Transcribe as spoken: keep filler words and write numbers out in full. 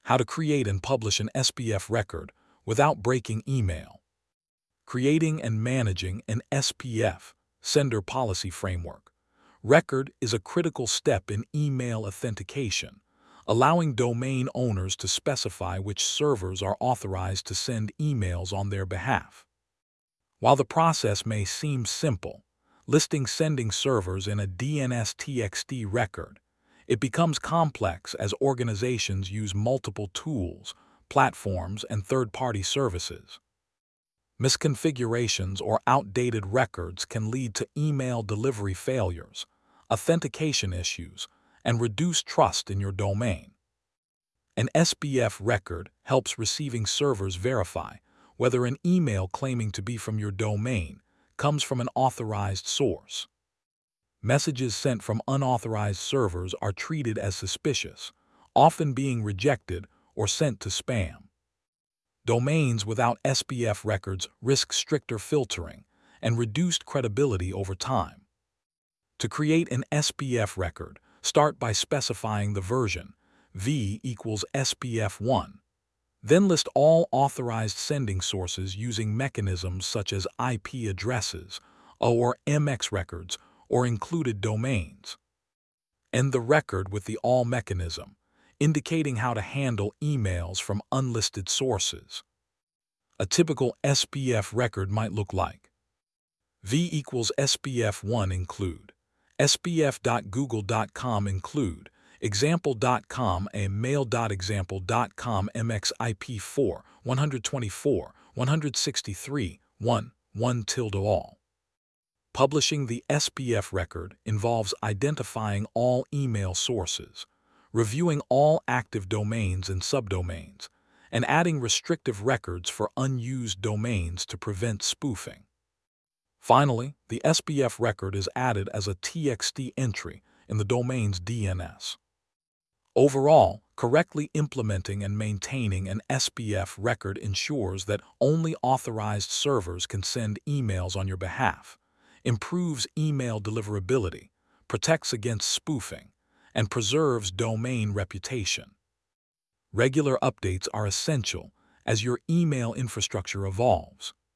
How to create and publish an S P F record without breaking email. Creating and managing an S P F, Sender Policy Framework, record is a critical step in email authentication, allowing domain owners to specify which servers are authorized to send emails on their behalf. While the process may seem simple, listing sending servers in a D N S T X T record, it becomes complex as organizations use multiple tools, platforms, and third-party services. Misconfigurations or outdated records can lead to email delivery failures, authentication issues, and reduced trust in your domain. An S P F record helps receiving servers verify whether an email claiming to be from your domain comes from an authorized source. Messages sent from unauthorized servers are treated as suspicious, often being rejected or sent to spam. Domains without S P F records risk stricter filtering and reduced credibility over time. To create an S P F record, start by specifying the version, v equals S P F one. Then list all authorized sending sources using mechanisms such as I P addresses, or M X records, or included domains. End the record with the all mechanism, indicating how to handle emails from unlisted sources. A typical S P F record might look like: v equals S P F one include, S P F dot google dot com include, example dot com a mail dot example dot com M X I P four, one twenty-four, one sixty-three, one, one tilde all. Publishing the S P F record involves identifying all email sources, reviewing all active domains and subdomains, and adding restrictive records for unused domains to prevent spoofing. Finally, the S P F record is added as a T X T entry in the domain's D N S. Overall, correctly implementing and maintaining an S P F record ensures that only authorized servers can send emails on your behalf, improves email deliverability, protects against spoofing, and preserves domain reputation. Regular updates are essential as your email infrastructure evolves.